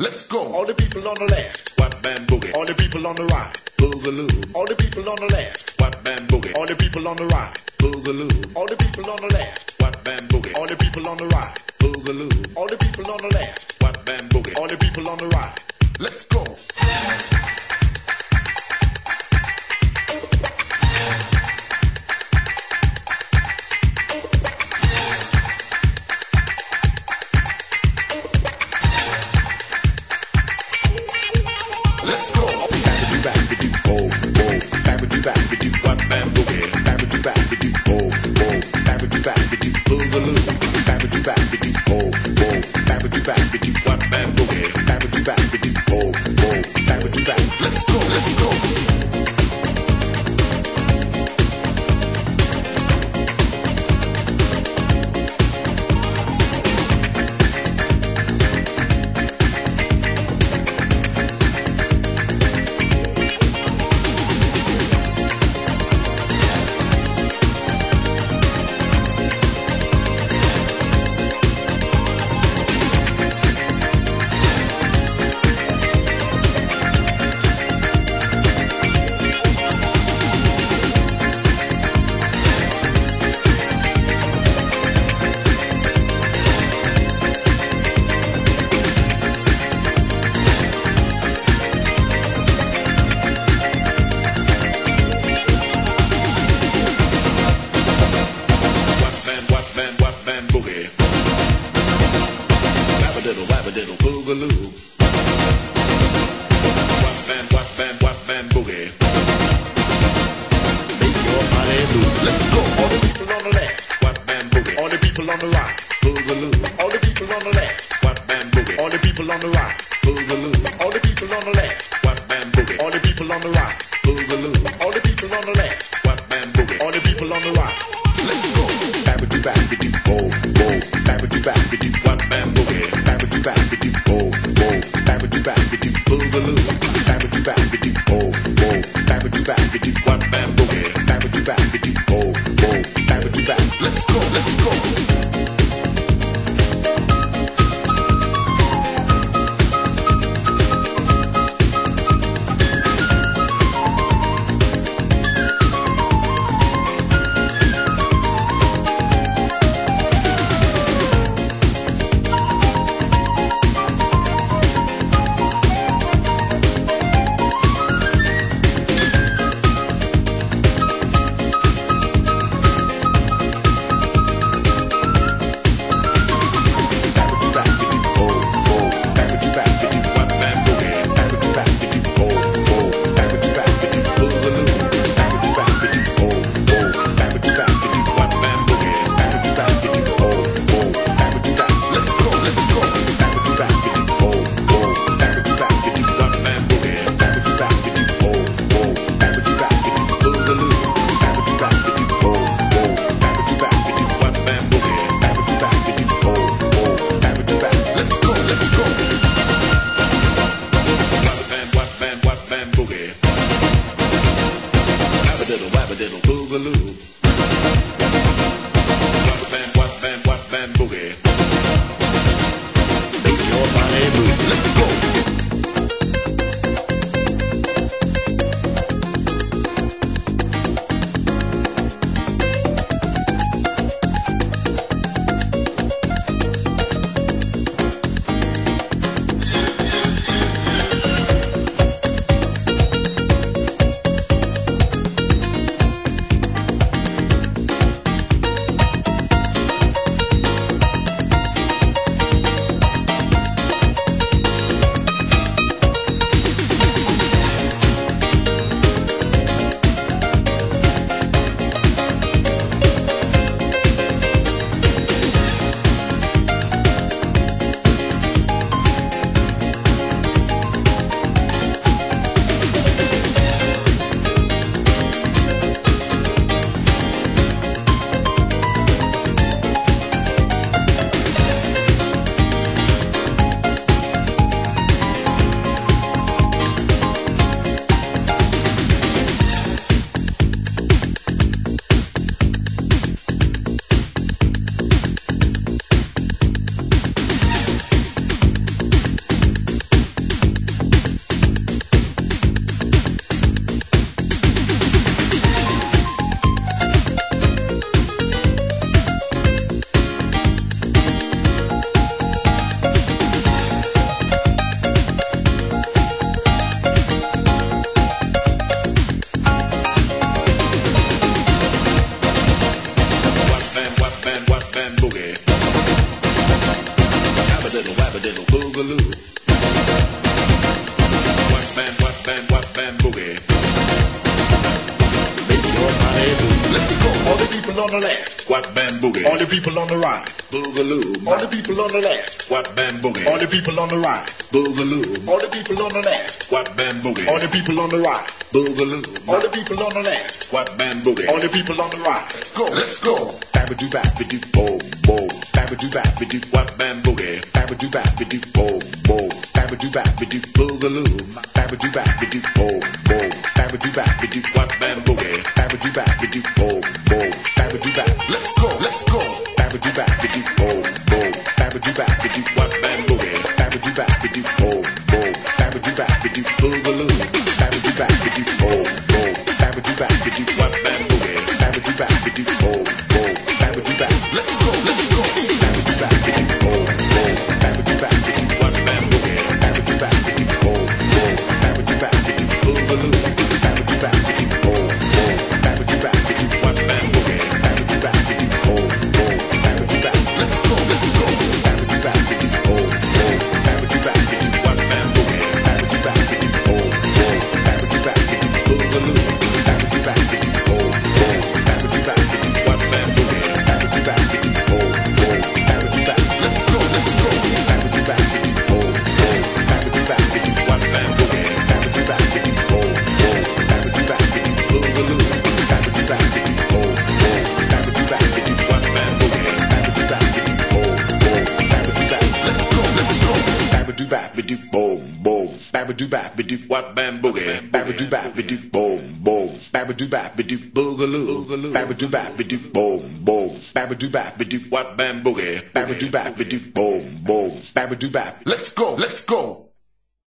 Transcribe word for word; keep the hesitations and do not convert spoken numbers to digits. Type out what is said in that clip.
Let's go. All the people on the left, whap bam boogie. All the people on the right, boogaloo. All the people on the left, whap bam boogie. All the people on the right, boogaloo. All the people on the left, whap bam boogie. All the people on the right, boogaloo. All the people on the left, whap bam boogie. All the people on the right. Let's go. Let's go. Back to do, oh, oh, back to back to do, whap bam boogie. Back to back to do, oh, oh, back to back to do, boogaloo. Back to back to do, oh, oh, back to back to do, whap bam boogie. Back to back to do, oh, oh, back to back. Let's go, let's go. bam, wap bam boogie. Make your body move. Let's go. All the people on the left, wap bam boogie. All the people on the right, boogaloo. All the people on the left, wap bam boogie. All the people on the right, boogaloo. All the people on the left, wap bam boogie. All the people on the right, boogaloo. All the people on the left, wap bam boogie. All the people on the right. Let's go. Let's go. Babadoo babadoo boom boom. Babadoo babadoo wap bam boogie. Babadoo babadoo boom boom. Babadoo babadoo boogaloo. Babadoo babadoo boom boom. Babadoo babadoo wap bam boogie. Babadoo babadoo boom boom. Babadoo bab. Let's go. Let's go. Babadoo babadoo boom boom. Babadoo babadoo wap bam boogie. Babadoo babadoo boom boom. Babadoo babadoo boogaloo. Babadoo babadoo boom boom. Babadoo babadoo wap bam boogie. Babadoo babadoo boom boom. Babadoo bab. Let's go. Let's go. Babadoo babadoo boom boom. Babadoo babadoo wap bam boogie. Babadoo babadoo boom boom. Babadoo babadoo boogaloo. Babadoo babadoo boom boom. Babadoo babadoo wap bam boogie. Babadoo babadoo boom boom. Babadoo bab. Let's go. Let's go. Babadoo babadoo boom boom. Babadoo babadoo wap bam boogie. Babadoo babadoo boom boom. Babadoo babadoo boogaloo. Babadoo babadoo boom boom. Babadoo babadoo wap bam boogie. Babadoo babadoo boom boom. Babadoo bab. Let's go. Let's go. Babadoo babadoo boom boom. Babadoo babadoo wap bam boogie. Babadoo babadoo boom boom. Babadoo babadoo boogaloo. Babadoo babadoo boom boom. Babadoo babadoo wap bam boogie. Babadoo babadoo boom boom. Babadoo bab. Let's go. Let's go. Babadoo babadoo boom boom. Babadoo babadoo wap bam boogie. Babadoo babadoo boom boom. Babadoo babadoo boogaloo. Babadoo babadoo boom boom. Babadoo babadoo wap bam boogie. Babadoo babadoo boom boom. Babadoo bab. Let's go. Let's go.